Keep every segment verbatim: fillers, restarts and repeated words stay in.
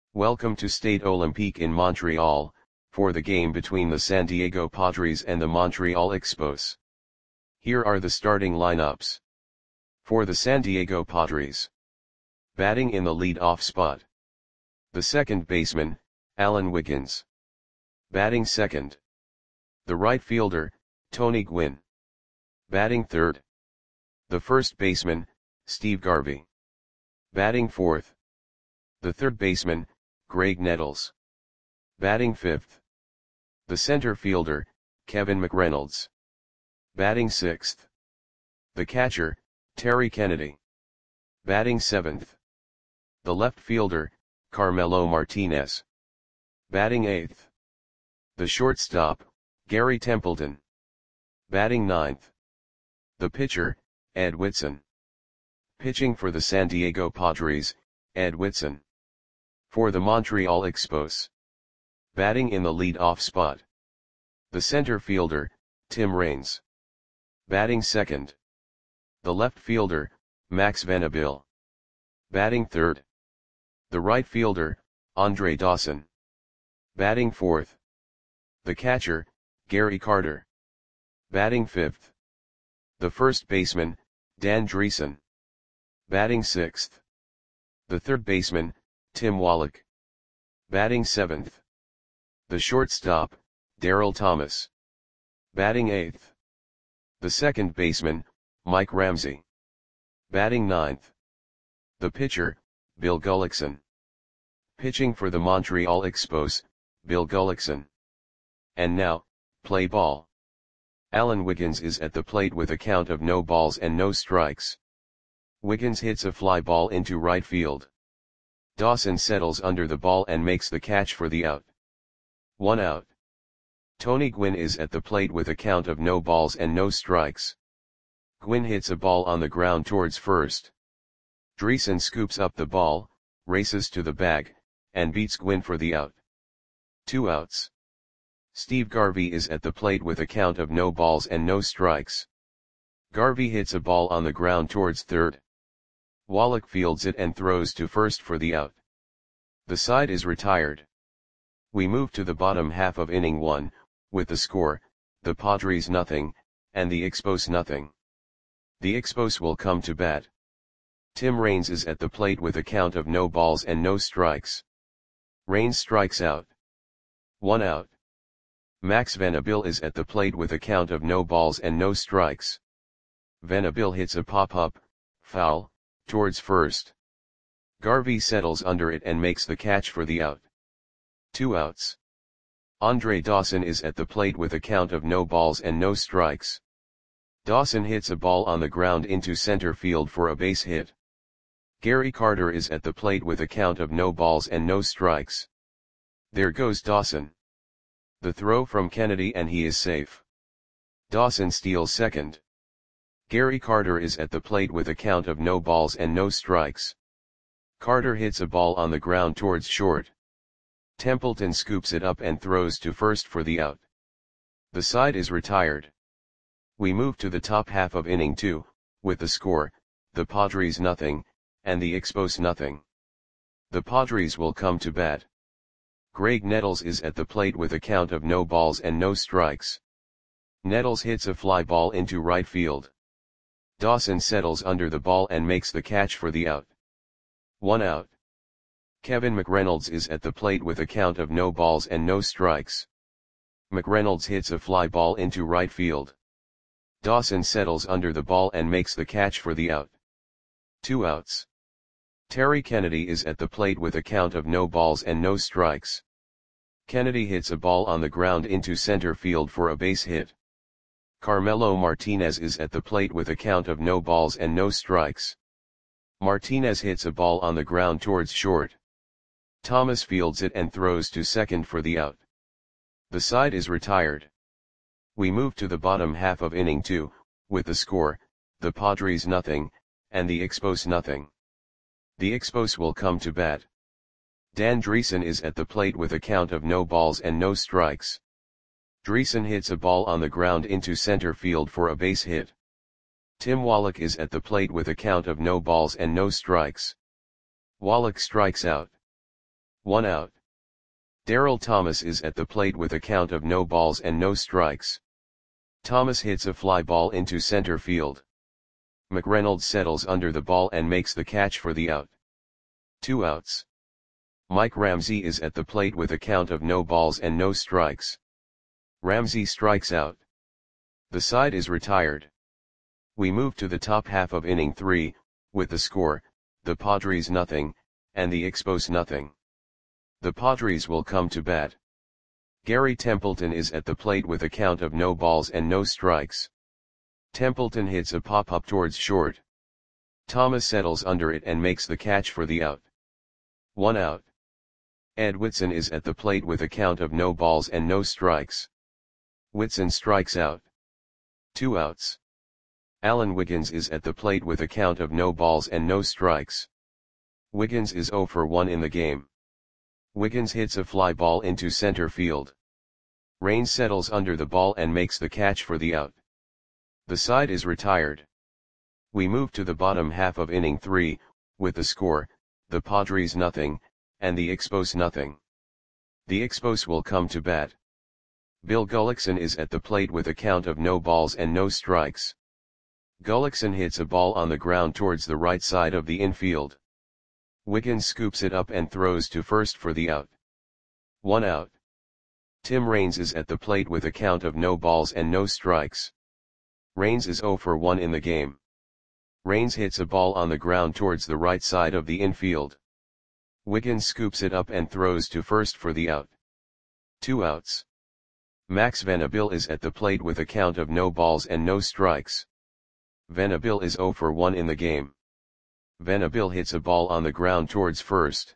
Welcome to Stade Olympique in Montreal, for the game between the San Diego Padres and the Montreal Expos. Here are the starting lineups. For the San Diego Padres. Batting in the lead-off spot. The second baseman, Alan Wiggins. Batting second. The right fielder, Tony Gwynn. Batting third. The first baseman, Steve Garvey. Batting fourth. The third baseman, Graig Nettles. Batting fifth. The center fielder, Kevin McReynolds. Batting sixth. The catcher, Terry Kennedy. Batting seventh. The left fielder, Carmelo Martinez. Batting eighth. The shortstop, Gary Templeton. Batting ninth. The pitcher, Ed Whitson. Pitching for the San Diego Padres, Ed Whitson. For the Montreal Expos. Batting in the lead-off spot. The center fielder, Tim Raines. Batting second. The left fielder, Max Venable. Batting third. The right fielder, Andre Dawson. Batting fourth. The catcher, Gary Carter. Batting fifth. The first baseman, Dan Dreesen. Batting sixth. The third baseman, Tim Wallach. Batting seventh. The shortstop, Darryl Thomas. Batting eighth. The second baseman, Mike Ramsey. Batting ninth. The pitcher, Bill Gullickson. Pitching for the Montreal Expos, Bill Gullickson. And now, play ball. Alan Wiggins is at the plate with a count of no balls and no strikes. Wiggins hits a fly ball into right field. Dawson settles under the ball and makes the catch for the out. One out. Tony Gwynn is at the plate with a count of no balls and no strikes. Gwynn hits a ball on the ground towards first. Dreesen scoops up the ball, races to the bag, and beats Gwynn for the out. Two outs. Steve Garvey is at the plate with a count of no balls and no strikes. Garvey hits a ball on the ground towards third. Wallach fields it and throws to first for the out. The side is retired. We move to the bottom half of inning one, with the score, the Padres nothing, and the Expos nothing. The Expos will come to bat. Tim Raines is at the plate with a count of no balls and no strikes. Raines strikes out. One out. Max Venable is at the plate with a count of no balls and no strikes. Venable hits a pop-up, foul, towards first. Garvey settles under it and makes the catch for the out. Two outs. Andre Dawson is at the plate with a count of no balls and no strikes. Dawson hits a ball on the ground into center field for a base hit. Gary Carter is at the plate with a count of no balls and no strikes. There goes Dawson. The throw from Kennedy and he is safe. Dawson steals second. Gary Carter is at the plate with a count of no balls and no strikes. Carter hits a ball on the ground towards short. Templeton scoops it up and throws to first for the out. The side is retired. We move to the top half of inning two, with the score, the Padres nothing, and the Expos nothing. The Padres will come to bat. Graig Nettles is at the plate with a count of no balls and no strikes. Nettles hits a fly ball into right field. Dawson settles under the ball and makes the catch for the out. One out. Kevin McReynolds is at the plate with a count of no balls and no strikes. McReynolds hits a fly ball into right field. Dawson settles under the ball and makes the catch for the out. Two outs. Terry Kennedy is at the plate with a count of no balls and no strikes. Kennedy hits a ball on the ground into center field for a base hit. Carmelo Martinez is at the plate with a count of no balls and no strikes. Martinez hits a ball on the ground towards short. Thomas fields it and throws to second for the out. The side is retired. We move to the bottom half of inning two, with the score, the Padres nothing, and the Expos nothing. The Expos will come to bat. Dan Dreesen is at the plate with a count of no balls and no strikes. Dreesen hits a ball on the ground into center field for a base hit. Tim Wallach is at the plate with a count of no balls and no strikes. Wallach strikes out. One out. Daryl Thomas is at the plate with a count of no balls and no strikes. Thomas hits a fly ball into center field. McReynolds settles under the ball and makes the catch for the out. Two outs. Mike Ramsey is at the plate with a count of no balls and no strikes. Ramsey strikes out. The side is retired. We move to the top half of inning three, with the score, the Padres nothing, and the Expos nothing. The Padres will come to bat. Gary Templeton is at the plate with a count of no balls and no strikes. Templeton hits a pop-up towards short. Thomas settles under it and makes the catch for the out. One out. Ed Whitson is at the plate with a count of no balls and no strikes. Whitson strikes out. Two outs. Alan Wiggins is at the plate with a count of no balls and no strikes. Wiggins is zero for one in the game. Wiggins hits a fly ball into center field. Raines settles under the ball and makes the catch for the out. The side is retired. We move to the bottom half of inning three, with the score, the Padres nothing, and the Expos nothing. The Expos will come to bat. Bill Gullickson is at the plate with a count of no balls and no strikes. Gullickson hits a ball on the ground towards the right side of the infield. Wiggins scoops it up and throws to first for the out. One out. Tim Raines is at the plate with a count of no balls and no strikes. Raines is zero for one in the game. Raines hits a ball on the ground towards the right side of the infield. Wiggins scoops it up and throws to first for the out. Two outs. Max Venable is at the plate with a count of no balls and no strikes. Venable is zero for one in the game. Venable hits a ball on the ground towards first.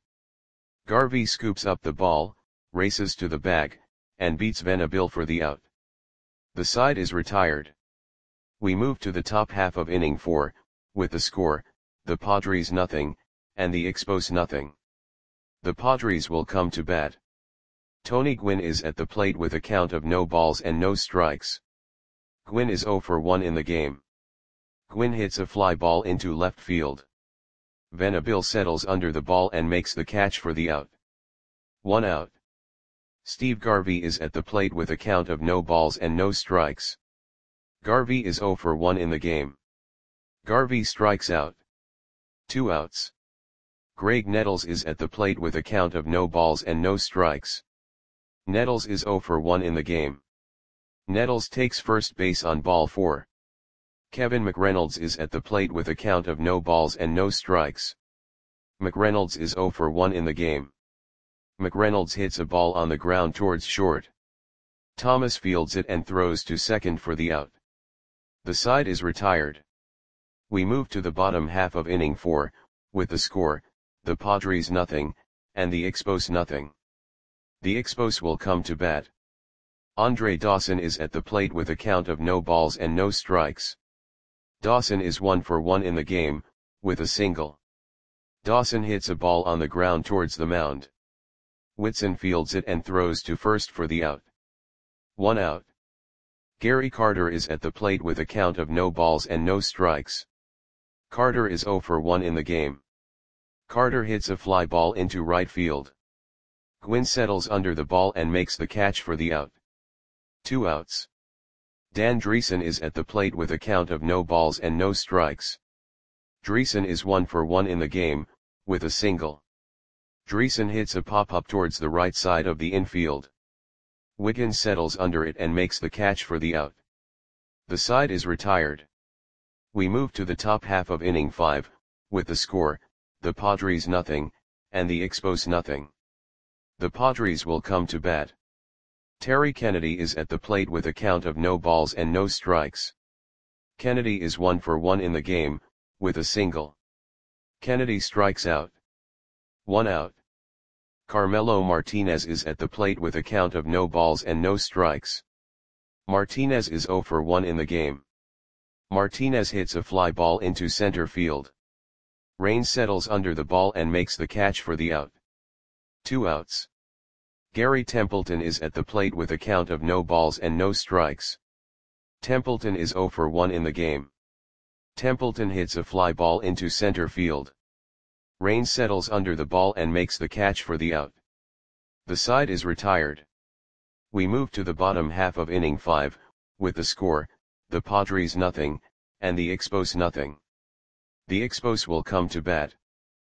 Garvey scoops up the ball, races to the bag, and beats Venable for the out. The side is retired. We move to the top half of inning four, with the score, the Padres nothing, and the Expos nothing. The Padres will come to bat. Tony Gwynn is at the plate with a count of no balls and no strikes. Gwynn is zero for one in the game. Gwynn hits a fly ball into left field. Venable settles under the ball and makes the catch for the out. One out. Steve Garvey is at the plate with a count of no balls and no strikes. Garvey is zero for one in the game. Garvey strikes out. Two outs. Greg Nettles is at the plate with a count of no balls and no strikes. Nettles is zero for one in the game. Nettles takes first base on ball four. Kevin McReynolds is at the plate with a count of no balls and no strikes. McReynolds is zero for one in the game. McReynolds hits a ball on the ground towards short. Thomas fields it and throws to second for the out. The side is retired. We move to the bottom half of inning four, with the score, the Padres nothing, and the Expos nothing. The Expos will come to bat. Andre Dawson is at the plate with a count of no balls and no strikes. Dawson is one for one in the game, with a single. Dawson hits a ball on the ground towards the mound. Whitson fields it and throws to first for the out. One out. Gary Carter is at the plate with a count of no balls and no strikes. Carter is zero for one in the game. Carter hits a fly ball into right field. Gwynn settles under the ball and makes the catch for the out. Two outs. Dan Dreesen is at the plate with a count of no balls and no strikes. Dreesen is one for one in the game, with a single. Dreesen hits a pop-up towards the right side of the infield. Wiggins settles under it and makes the catch for the out. The side is retired. We move to the top half of inning five, with the score, the Padres nothing, and the Expos nothing. The Padres will come to bat. Terry Kennedy is at the plate with a count of no balls and no strikes. Kennedy is one for one in the game, with a single. Kennedy strikes out. One out. Carmelo Martinez is at the plate with a count of no balls and no strikes. Martinez is zero for one in the game. Martinez hits a fly ball into center field. Raines settles under the ball and makes the catch for the out. Two outs. Gary Templeton is at the plate with a count of no balls and no strikes. Templeton is zero for one in the game. Templeton hits a fly ball into center field. Raines settles under the ball and makes the catch for the out. The side is retired. We move to the bottom half of inning five, with the score, the Padres nothing, and the Expos nothing. The Expos will come to bat.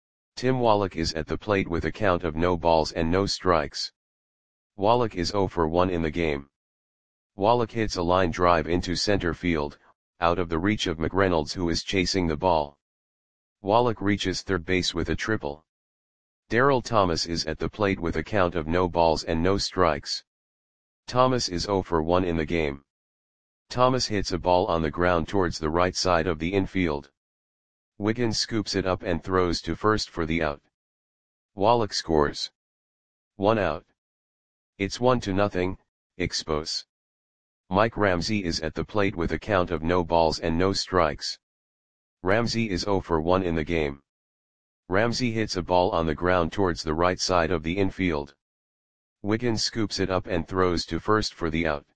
Tim Wallach is at the plate with a count of no balls and no strikes. Wallach is oh for one in the game. Wallach hits a line drive into center field, out of the reach of McReynolds, who is chasing the ball. Wallach reaches third base with a triple. Darryl Thomas is at the plate with a count of no balls and no strikes. Thomas is oh for one in the game. Thomas hits a ball on the ground towards the right side of the infield. Wiggins scoops it up and throws to first for the out. Wallach scores. One out. It's one to nothing, Expos. Mike Ramsey is at the plate with a count of no balls and no strikes. Ramsey is oh for one in the game. Ramsey hits a ball on the ground towards the right side of the infield. Wiggins scoops it up and throws to first for the out.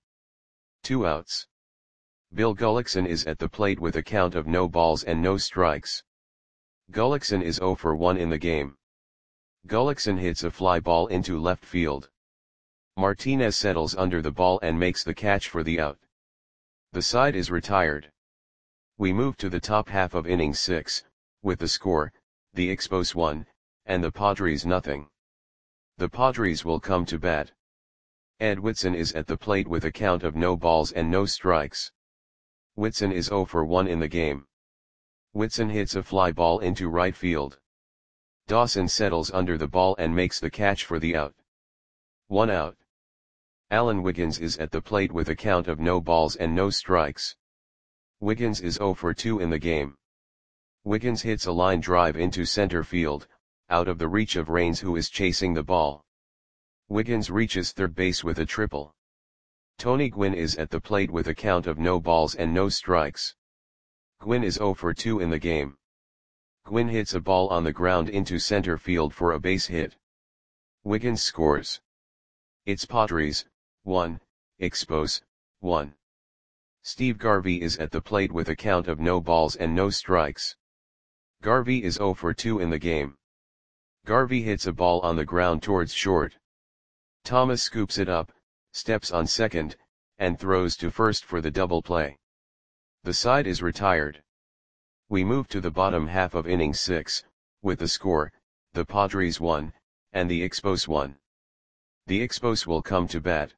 Two outs. Bill Gullickson is at the plate with a count of no balls and no strikes. Gullickson is oh for one in the game. Gullickson hits a fly ball into left field. Martinez settles under the ball and makes the catch for the out. The side is retired. We move to the top half of inning six, with the score, the Expos one, and the Padres nothing. The Padres will come to bat. Ed Whitson is at the plate with a count of no balls and no strikes. Whitson is oh for one in the game. Whitson hits a fly ball into right field. Dawson settles under the ball and makes the catch for the out. One out. Alan Wiggins is at the plate with a count of no balls and no strikes. Wiggins is oh for two in the game. Wiggins hits a line drive into center field, out of the reach of Raines, who is chasing the ball. Wiggins reaches third base with a triple. Tony Gwynn is at the plate with a count of no balls and no strikes. Gwynn is oh for two in the game. Gwynn hits a ball on the ground into center field for a base hit. Wiggins scores. It's Padres, one, Expos, one. Steve Garvey is at the plate with a count of no balls and no strikes. Garvey is oh for two in the game. Garvey hits a ball on the ground towards short. Thomas scoops it up, steps on second, and throws to first for the double play. The side is retired. We move to the bottom half of inning six, with the score, the Padres one, and the Expos one. The Expos will come to bat.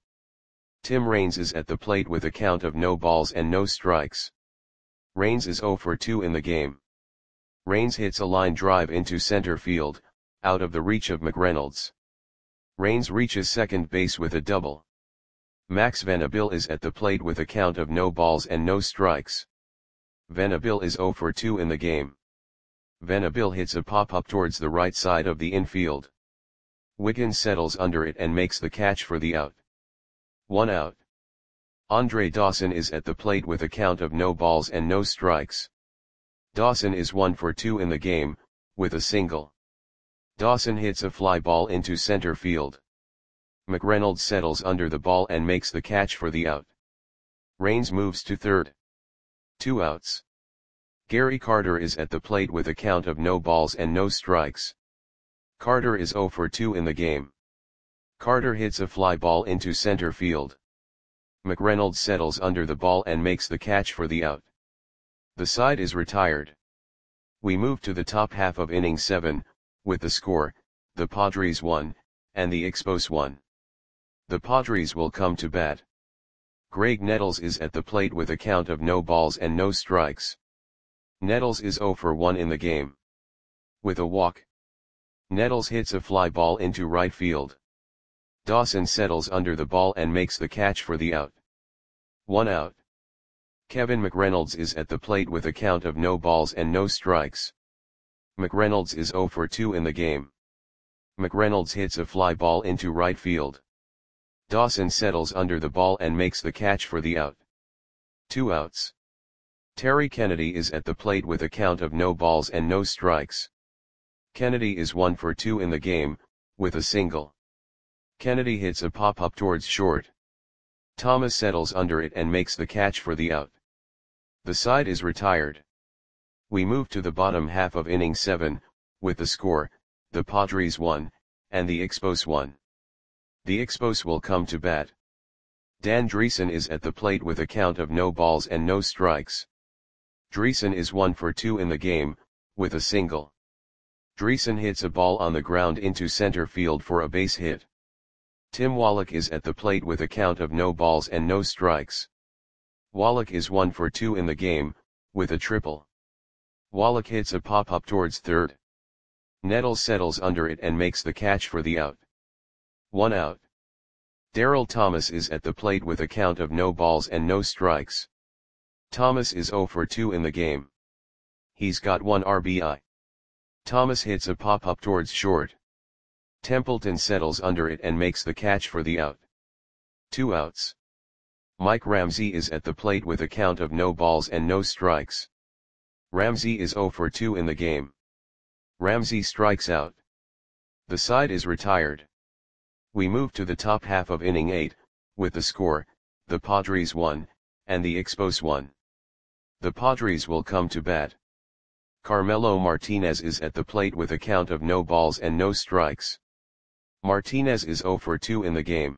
Tim Raines is at the plate with a count of no balls and no strikes. Raines is oh for two in the game. Raines hits a line drive into center field, out of the reach of McReynolds. Raines reaches second base with a double. Max Venable is at the plate with a count of no balls and no strikes. Venable is oh for two in the game. Venable hits a pop-up towards the right side of the infield. Wiggins settles under it and makes the catch for the out. One out. Andre Dawson is at the plate with a count of no balls and no strikes. Dawson is one for two in the game, with a single. Dawson hits a fly ball into center field. McReynolds settles under the ball and makes the catch for the out. Raines moves to third. Two outs. Gary Carter is at the plate with a count of no balls and no strikes. Carter is oh for two in the game. Carter hits a fly ball into center field. McReynolds settles under the ball and makes the catch for the out. The side is retired. We move to the top half of inning seven, with the score, the Padres one, and the Expos one. The Padres will come to bat. Greg Nettles is at the plate with a count of no balls and no strikes. Nettles is oh for one in the game. With a walk. Nettles hits a fly ball into right field. Dawson settles under the ball and makes the catch for the out. One out. Kevin McReynolds is at the plate with a count of no balls and no strikes. McReynolds is oh for two in the game. McReynolds hits a fly ball into right field. Dawson settles under the ball and makes the catch for the out. Two outs. Terry Kennedy is at the plate with a count of no balls and no strikes. Kennedy is one for two in the game, with a single. Kennedy hits a pop-up towards short. Thomas settles under it and makes the catch for the out. The side is retired. We move to the bottom half of inning seven, with the score, the Padres one, and the Expos one. The Expos will come to bat. Dan Driessen is at the plate with a count of no balls and no strikes. Driessen is one for two in the game, with a single. Driessen hits a ball on the ground into center field for a base hit. Tim Wallach is at the plate with a count of no balls and no strikes. Wallach is one for two in the game, with a triple. Wallach hits a pop-up towards third. Nettles settles under it and makes the catch for the out. One out. Darryl Thomas is at the plate with a count of no balls and no strikes. Thomas is zero for two in the game. He's got one R B I. Thomas hits a pop-up towards short. Templeton settles under it and makes the catch for the out. Two outs. Mike Ramsey is at the plate with a count of no balls and no strikes. Ramsey is zero for two in the game. Ramsey strikes out. The side is retired. We move to the top half of inning eight, with the score, the Padres one, and the Expos one. The Padres will come to bat. Carmelo Martinez is at the plate with a count of no balls and no strikes. Martinez is zero for two in the game.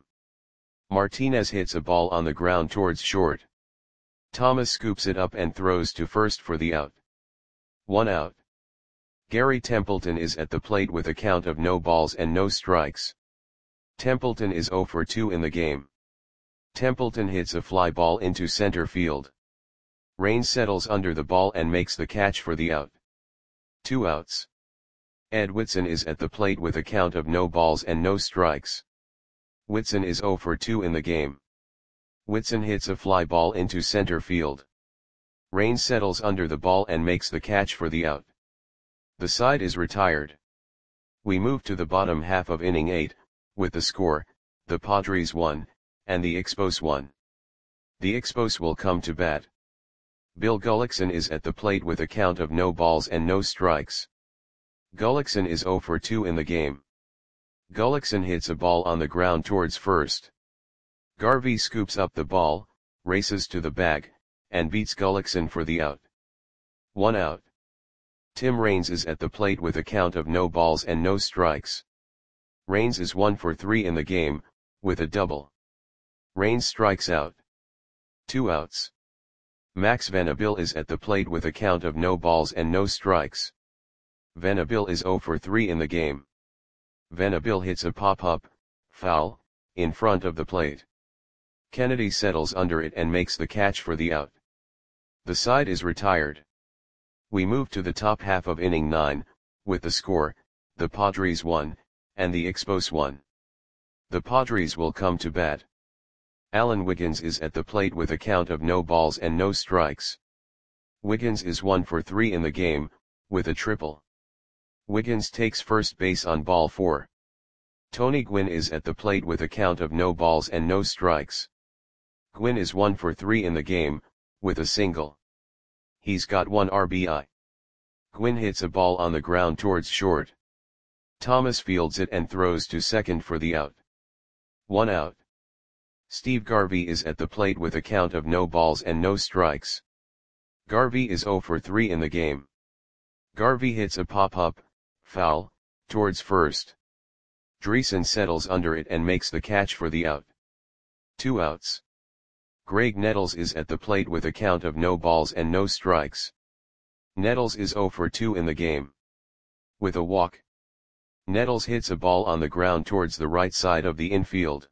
Martinez hits a ball on the ground towards short. Thomas scoops it up and throws to first for the out. One out. Gary Templeton is at the plate with a count of no balls and no strikes. Templeton is zero for two in the game. Templeton hits a fly ball into center field. Raines settles under the ball and makes the catch for the out. Two outs. Ed Whitson is at the plate with a count of no balls and no strikes. Whitson is zero for two in the game. Whitson hits a fly ball into center field. Raines settles under the ball and makes the catch for the out. The side is retired. We move to the bottom half of inning eight, with the score, the Padres one, and the Expos one. The Expos will come to bat. Bill Gullickson is at the plate with a count of no balls and no strikes. Gullickson is zero for two in the game. Gullickson hits a ball on the ground towards first. Garvey scoops up the ball, races to the bag, and beats Gullickson for the out. One out. Tim Raines is at the plate with a count of no balls and no strikes. Raines is one for three in the game, with a double. Raines strikes out. Two outs. Max Venable is at the plate with a count of no balls and no strikes. Venable is zero for three in the game. Venable hits a pop-up, foul, in front of the plate. Kennedy settles under it and makes the catch for the out. The side is retired. We move to the top half of inning nine, with the score, the Padres one, and the Expos one. The Padres will come to bat. Alan Wiggins is at the plate with a count of no balls and no strikes. Wiggins is one for three in the game, with a triple. Wiggins takes first base on ball four. Tony Gwynn is at the plate with a count of no balls and no strikes. Gwynn is one for three in the game, with a single. He's got one R B I. Gwynn hits a ball on the ground towards short. Thomas fields it and throws to second for the out. One out. Steve Garvey is at the plate with a count of no balls and no strikes. Garvey is zero for three in the game. Garvey hits a pop-up, foul, towards first. Driessen settles under it and makes the catch for the out. Two outs. Greg Nettles is at the plate with a count of no balls and no strikes. Nettles is zero for two in the game. With a walk. Nettles hits a ball on the ground towards the right side of the infield.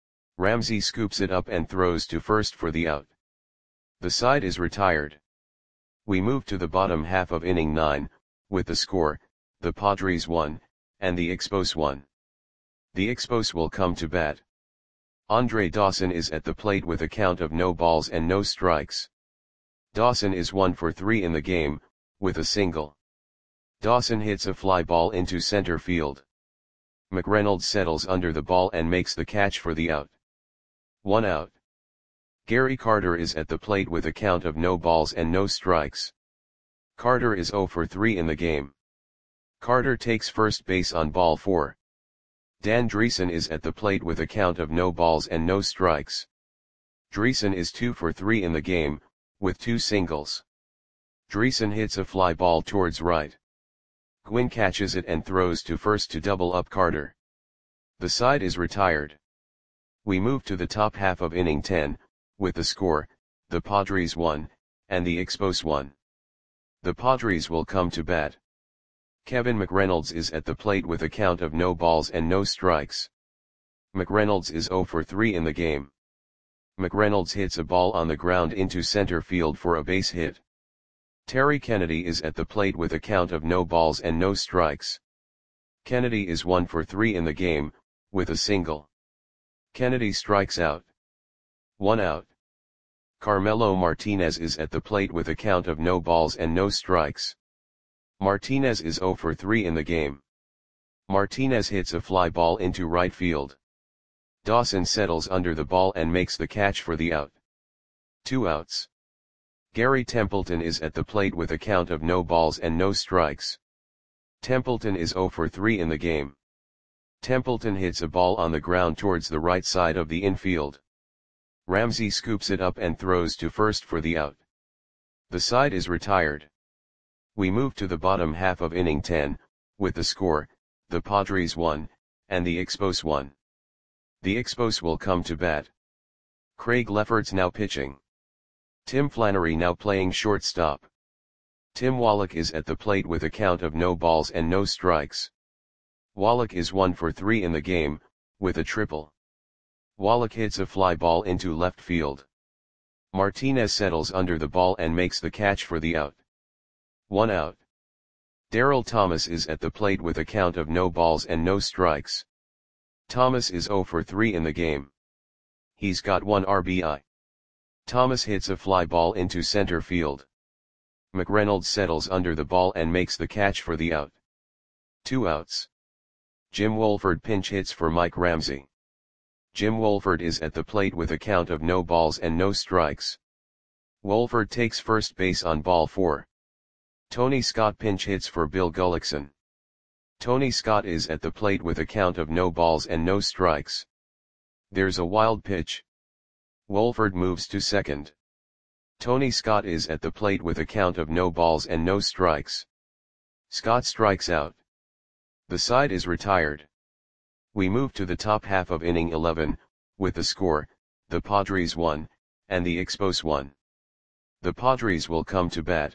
Ramsey scoops it up and throws to first for the out. The side is retired. We move to the bottom half of inning nine, with the score, the Padres one, and the Expos one. The Expos will come to bat. Andre Dawson is at the plate with a count of no balls and no strikes. Dawson is one for three in the game, with a single. Dawson hits a fly ball into center field. McReynolds settles under the ball and makes the catch for the out. One out. Gary Carter is at the plate with a count of no balls and no strikes. Carter is zero for three in the game. Carter takes first base on ball four. Dan Driessen is at the plate with a count of no balls and no strikes. Driessen is two for three in the game, with two singles. Driessen hits a fly ball towards right. Gwynn catches it and throws to first to double up Carter. The side is retired. We move to the top half of inning ten, with the score, the Padres one, and the Expos one. The Padres will come to bat. Kevin McReynolds is at the plate with a count of no balls and no strikes. McReynolds is zero for three in the game. McReynolds hits a ball on the ground into center field for a base hit. Terry Kennedy is at the plate with a count of no balls and no strikes. Kennedy is one for three in the game, with a single. Kennedy strikes out. One out. Carmelo Martinez is at the plate with a count of no balls and no strikes. Martinez is zero for three in the game. Martinez hits a fly ball into right field. Dawson settles under the ball and makes the catch for the out. Two outs. Gary Templeton is at the plate with a count of no balls and no strikes. Templeton is zero for three in the game. Templeton hits a ball on the ground towards the right side of the infield. Ramsey scoops it up and throws to first for the out. The side is retired. We move to the bottom half of inning ten, with the score, the Padres one, and the Expos one. The Expos will come to bat. Craig Lefferts now pitching. Tim Flannery now playing shortstop. Tim Wallach is at the plate with a count of no balls and no strikes. Wallach is one for three in the game, with a triple. Wallach hits a fly ball into left field. Martinez settles under the ball and makes the catch for the out. One out. Darryl Thomas is at the plate with a count of no balls and no strikes. Thomas is zero for three in the game. He's got one R B I. Thomas hits a fly ball into center field. McReynolds settles under the ball and makes the catch for the out. Two outs. Jim Wolford pinch hits for Mike Ramsey. Jim Wolford is at the plate with a count of no balls and no strikes. Wolford takes first base on ball four. Tony Scott pinch hits for Bill Gullickson. Tony Scott is at the plate with a count of no balls and no strikes. There's a wild pitch. Wolford moves to second. Tony Scott is at the plate with a count of no balls and no strikes. Scott strikes out. The side is retired. We move to the top half of inning eleven, with the score, the Padres one, and the Expos one. The Padres will come to bat.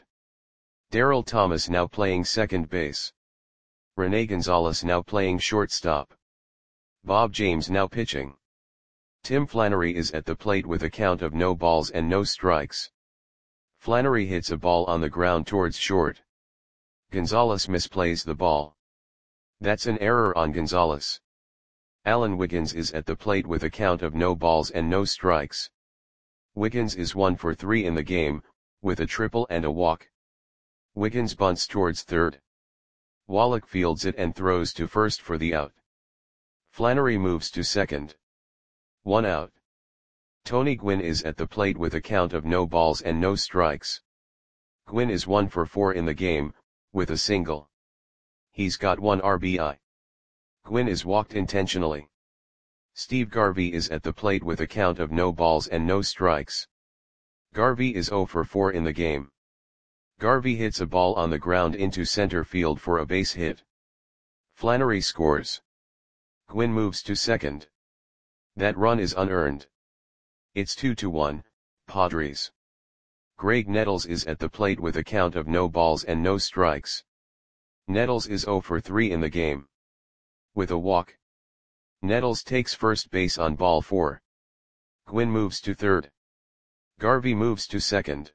Darryl Thomas now playing second base. Rene Gonzalez now playing shortstop. Bob James now pitching. Tim Flannery is at the plate with a count of no balls and no strikes. Flannery hits a ball on the ground towards short. Gonzalez misplays the ball. That's an error on Gonzalez. Alan Wiggins is at the plate with a count of no balls and no strikes. Wiggins is one for three in the game, with a triple and a walk. Wiggins bunts towards third. Wallach fields it and throws to first for the out. Flannery moves to second. One out. Tony Gwynn is at the plate with a count of no balls and no strikes. Gwynn is one for four in the game, with a single. He's got one R B I. Gwynn is walked intentionally. Steve Garvey is at the plate with a count of no balls and no strikes. Garvey is zero for four in the game. Garvey hits a ball on the ground into center field for a base hit. Flannery scores. Gwynn moves to second. That run is unearned. It's two to one, Padres. Greg Nettles is at the plate with a count of no balls and no strikes. Nettles is zero for three in the game. With a walk. Nettles takes first base on ball four. Gwynn moves to third. Garvey moves to second.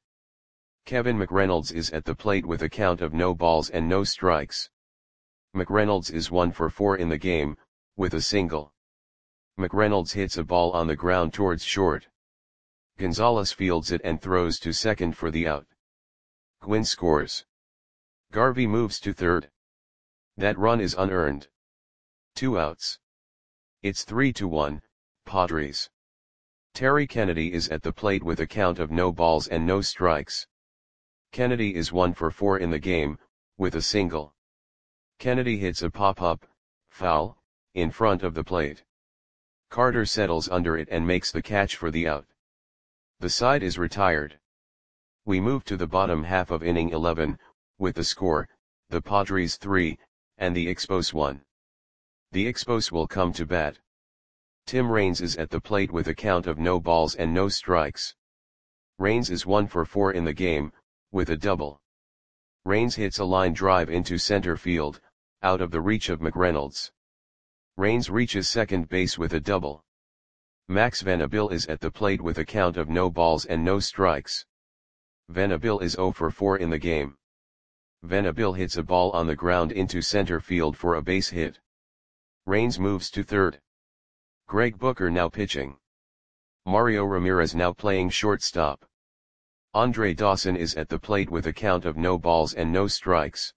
Kevin McReynolds is at the plate with a count of no balls and no strikes. McReynolds is one for four in the game, with a single. McReynolds hits a ball on the ground towards short. Gonzalez fields it and throws to second for the out. Gwynn scores. Garvey moves to third. That run is unearned. Two outs. It's three to one, Padres. Terry Kennedy is at the plate with a count of no balls and no strikes. Kennedy is one for four in the game, with a single. Kennedy hits a pop-up, foul, in front of the plate. Carter settles under it and makes the catch for the out. The side is retired. We move to the bottom half of inning eleven, with the score, the Padres three, and the Expos one. The Expos will come to bat. Tim Raines is at the plate with a count of no balls and no strikes. Raines is one for four in the game, with a double. Raines hits a line drive into center field, out of the reach of McReynolds. Raines reaches second base with a double. Max Venable is at the plate with a count of no balls and no strikes. Venable is zero for four in the game. Venable hits a ball on the ground into center field for a base hit. Raines moves to third. Greg Booker now pitching. Mario Ramirez now playing shortstop. Andre Dawson is at the plate with a count of no balls and no strikes.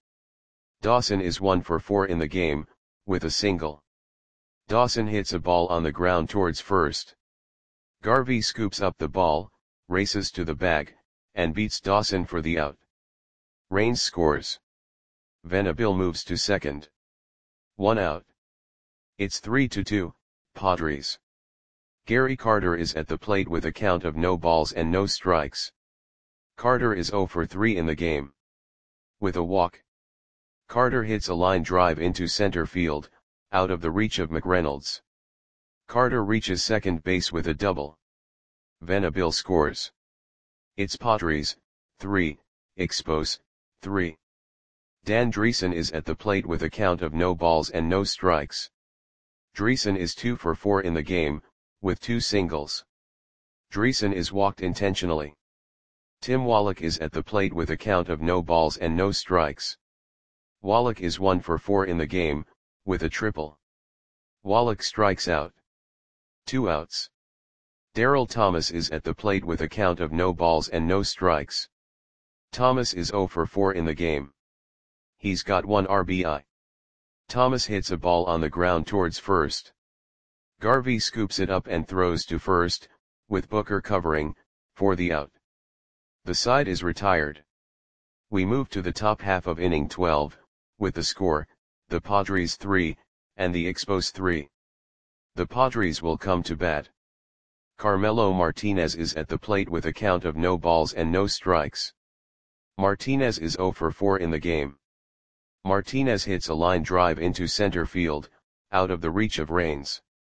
Dawson is one for four in the game, with a single. Dawson hits a ball on the ground towards first. Garvey scoops up the ball, races to the bag, and beats Dawson for the out. Raines scores. Venable moves to second. One out. It's three to two, Padres. Gary Carter is at the plate with a count of no balls and no strikes. Carter is zero for three in the game. With a walk. Carter hits a line drive into center field, out of the reach of McReynolds. Carter reaches second base with a double. Venable scores. It's Padres, three, Expos, three. Dan Dreesen is at the plate with a count of no balls and no strikes. Dreesen is two for four in the game, with two singles. Dreesen is walked intentionally. Tim Wallach is at the plate with a count of no balls and no strikes. Wallach is one for four in the game, with a triple. Wallach strikes out. Two outs. Darryl Thomas is at the plate with a count of no balls and no strikes. Thomas is zero for four in the game. He's got one R B I. Thomas hits a ball on the ground towards first. Garvey scoops it up and throws to first, with Booker covering, for the out. The side is retired. We move to the top half of inning twelve, with the score, the Padres three, and the Expos three. The Padres will come to bat. Carmelo Martinez is at the plate with a count of no balls and no strikes. Martinez is zero for four in the game. Martinez hits a line drive into center field, out of the reach of Raines.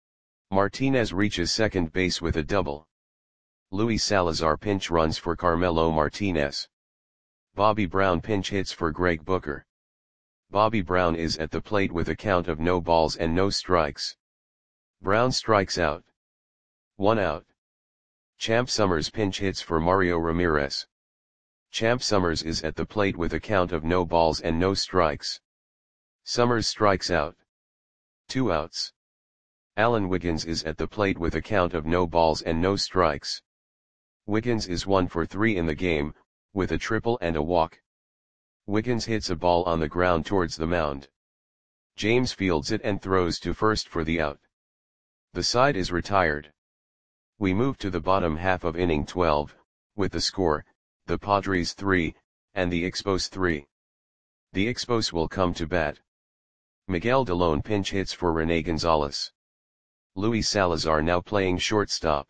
Martinez reaches second base with a double. Luis Salazar pinch runs for Carmelo Martinez. Bobby Brown pinch hits for Greg Booker. Bobby Brown is at the plate with a count of no balls and no strikes. Brown strikes out. One out. Champ Summers pinch hits for Mario Ramirez. Champ Summers is at the plate with a count of no balls and no strikes. Summers strikes out. Two outs. Alan Wiggins is at the plate with a count of no balls and no strikes. Wiggins is one for three in the game, with a triple and a walk. Wiggins hits a ball on the ground towards the mound. James fields it and throws to first for the out. The side is retired. We move to the bottom half of inning twelve, with the score, the Padres three, and the Expos three. The Expos will come to bat. Miguel Delone pinch hits for Rene Gonzalez. Luis Salazar now playing shortstop.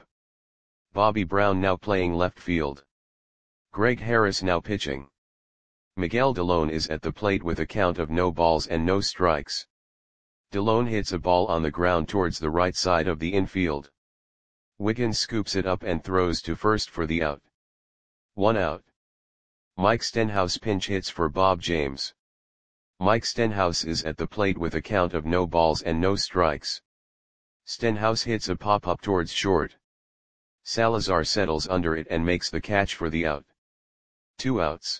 Bobby Brown now playing left field. Greg Harris now pitching. Miguel Delone is at the plate with a count of no balls and no strikes. Delone hits a ball on the ground towards the right side of the infield. Wiggins scoops it up and throws to first for the out. One out. Mike Stenhouse pinch hits for Bob James. Mike Stenhouse is at the plate with a count of no balls and no strikes. Stenhouse hits a pop-up towards short. Salazar settles under it and makes the catch for the out. Two outs.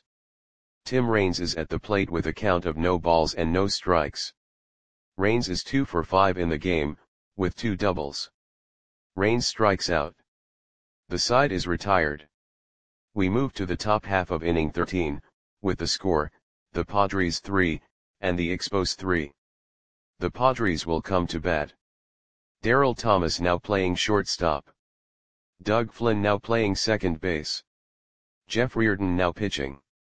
Tim Raines is at the plate with a count of no balls and no strikes. Raines is two for five in the game, with two doubles. Raines strikes out. The side is retired. We move to the top half of inning thirteen, with the score, the Padres three, and the Expos three. The Padres will come to bat. Darryl Thomas now playing shortstop. Doug Flynn now playing second base. Jeff Reardon now pitching.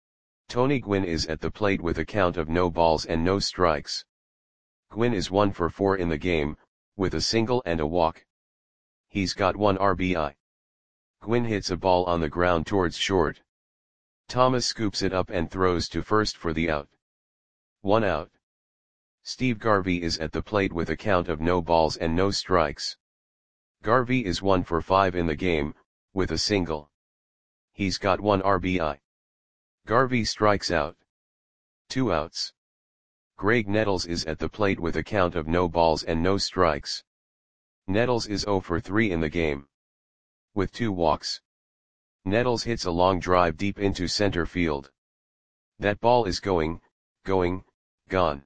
Tony Gwynn is at the plate with a count of no balls and no strikes. Gwynn is one for four in the game, with a single and a walk. He's got one R B I. Gwynn hits a ball on the ground towards short. Thomas scoops it up and throws to first for the out. One out. Steve Garvey is at the plate with a count of no balls and no strikes. Garvey is one for five in the game, with a single. He's got one R B I. Garvey strikes out. Two outs. Graig Nettles is at the plate with a count of no balls and no strikes. Nettles is zero for three in the game. With two walks. Nettles hits a long drive deep into center field. That ball is going, going, gone.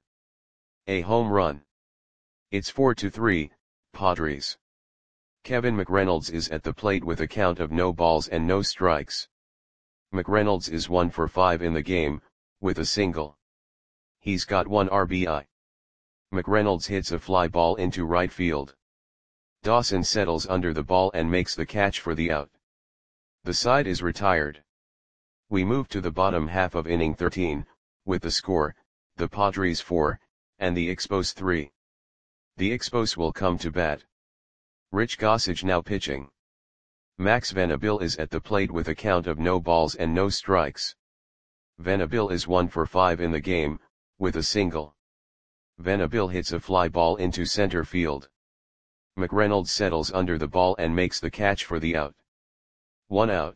A home run. It's four to three, Padres. Kevin McReynolds is at the plate with a count of no balls and no strikes. McReynolds is one for five in the game, with a single. He's got one R B I. McReynolds hits a fly ball into right field. Dawson settles under the ball and makes the catch for the out. The side is retired. We move to the bottom half of inning thirteen, with the score, the Padres four, and the Expos three. The Expos will come to bat. Rich Gossage now pitching. Max Venable is at the plate with a count of no balls and no strikes. Venable is one for five in the game, with a single. Venable hits a fly ball into center field. McReynolds settles under the ball and makes the catch for the out. One out.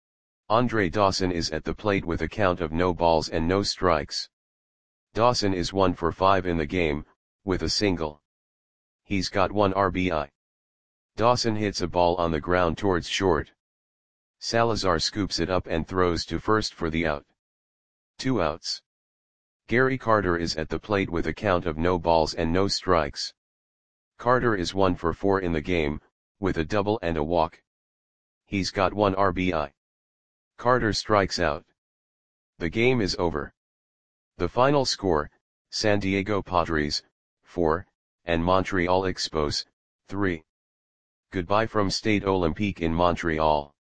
Andre Dawson is at the plate with a count of no balls and no strikes. Dawson is one for five in the game, with a single. He's got one R B I. Dawson hits a ball on the ground towards short. Salazar scoops it up and throws to first for the out. Two outs. Gary Carter is at the plate with a count of no balls and no strikes. Carter is one for four in the game, with a double and a walk. He's got one R B I. Carter strikes out. The game is over. The final score, San Diego Padres, four, and Montreal Expos, three. Goodbye from Stade Olympique in Montreal.